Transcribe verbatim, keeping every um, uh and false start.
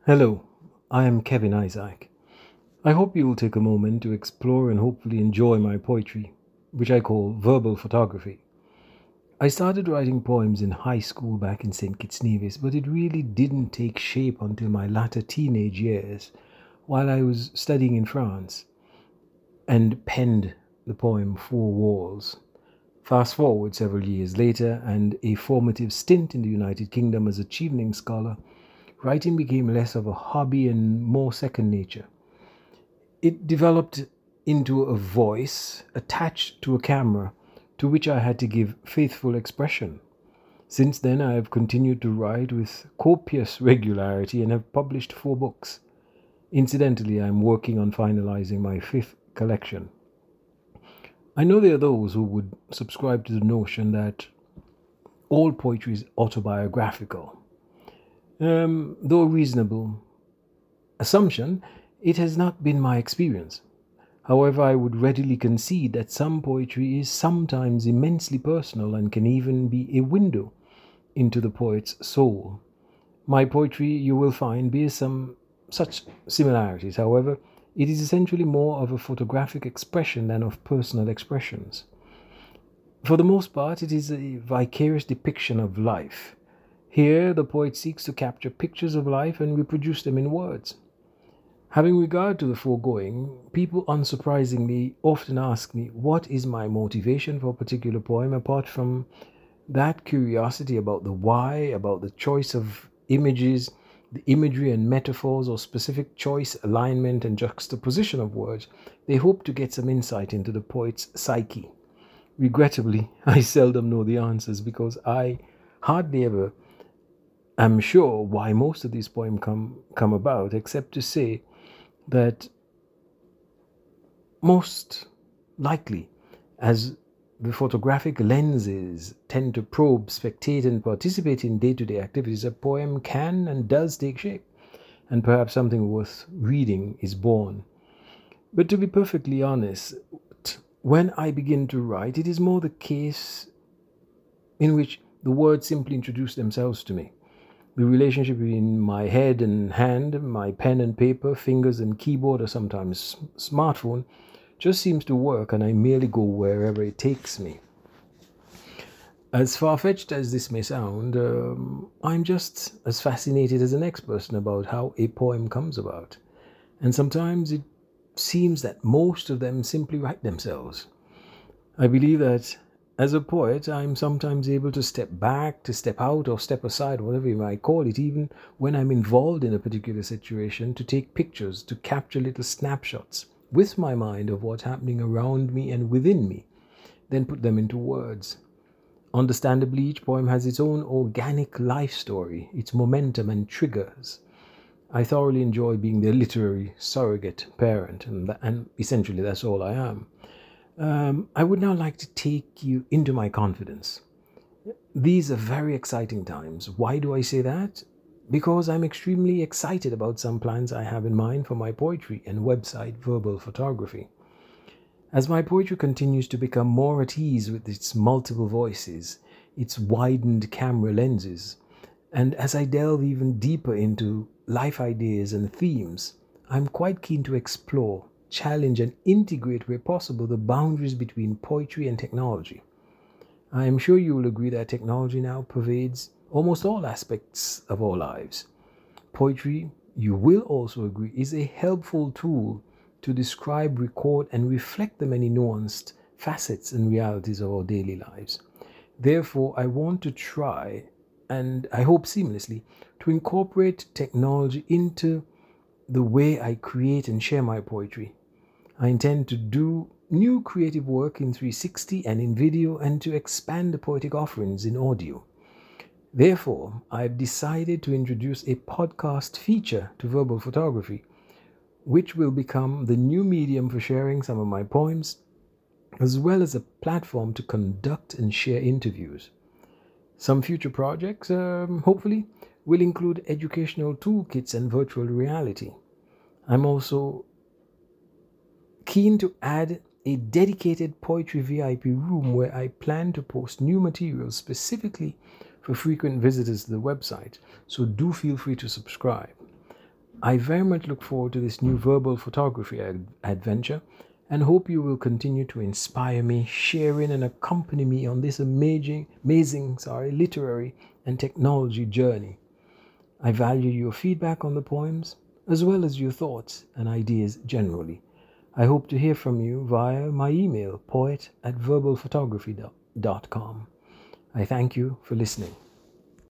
Hello, I am Kevin Isaac. I hope you will take a moment to explore and hopefully enjoy my poetry, which I call verbal photography. I started writing poems in high school back in Saint Kitts Nevis, but it really didn't take shape until my latter teenage years while I was studying in France and penned the poem Four Walls. Fast forward several years later, and a formative stint in the United Kingdom as a Chevening scholar, writing became less of a hobby and more second nature. It developed into a voice attached to a camera to which I had to give faithful expression. Since then, I have continued to write with copious regularity and have published four books. Incidentally, I am working on finalizing my fifth collection. I know there are those who would subscribe to the notion that all poetry is autobiographical. Um, though a reasonable assumption, it has not been my experience. However, I would readily concede that some poetry is sometimes immensely personal and can even be a window into the poet's soul. My poetry, you will find, bears some such similarities. However, it is essentially more of a photographic expression than of personal expressions. For the most part, it is a vicarious depiction of life. Here, the poet seeks to capture pictures of life and reproduce them in words. Having regard to the foregoing, people unsurprisingly often ask me what is my motivation for a particular poem apart from that curiosity about the why, about the choice of images, the imagery and metaphors, or specific choice, alignment, and juxtaposition of words. They hope to get some insight into the poet's psyche. Regrettably, I seldom know the answers because I hardly ever am sure why most of these poems come, come about, except to say that most likely, as the photographic lenses tend to probe, spectate, and participate in day to day activities, a poem can and does take shape, and perhaps something worth reading is born. But to be perfectly honest, when I begin to write, it is more the case in which the words simply introduce themselves to me. The relationship between my head and hand, my pen and paper, fingers and keyboard, or sometimes smartphone, just seems to work, and I merely go wherever it takes me. As far-fetched as this may sound, um, I'm just as fascinated as the next person about how a poem comes about. And sometimes it seems that most of them simply write themselves. I believe that as a poet, I'm sometimes able to step back, to step out, or step aside, whatever you might call it, even when I'm involved in a particular situation, to take pictures, to capture little snapshots with my mind of what's happening around me and within me, then put them into words. Understandably, each poem has its own organic life story, its momentum and triggers. I thoroughly enjoy being their literary surrogate parent, and, that, and essentially that's all I am. Um, I would now like to take you into my confidence. These are very exciting times. Why do I say that? Because I'm extremely excited about some plans I have in mind for my poetry and website Verbal Photography. As my poetry continues to become more at ease with its multiple voices, its widened camera lenses, and as I delve even deeper into life ideas and themes, I'm quite keen to explore, challenge, and integrate where possible the boundaries between poetry and technology. I am sure you will agree that technology now pervades almost all aspects of our lives. Poetry, you will also agree, is a helpful tool to describe, record, and reflect the many nuanced facets and realities of our daily lives. Therefore, I want to try, and I hope seamlessly, to incorporate technology into the way I create and share my poetry. I intend to do new creative work in three sixty and in video, and to expand the poetic offerings in audio. Therefore, I've decided to introduce a podcast feature to Verbal Photography, which will become the new medium for sharing some of my poems, as well as a platform to conduct and share interviews. Some future projects, um, hopefully, will include educational toolkits and virtual reality. I'm also keen to add a dedicated poetry V I P room where I plan to post new materials specifically for frequent visitors to the website, so do feel free to subscribe. I very much look forward to this new verbal photography ad- adventure and hope you will continue to inspire me, share in and accompany me on this amazing, amazing sorry, literary and technology journey. I value your feedback on the poems, as well as your thoughts and ideas generally. I hope to hear from you via my email, poet at verbal photography dot com. I thank you for listening.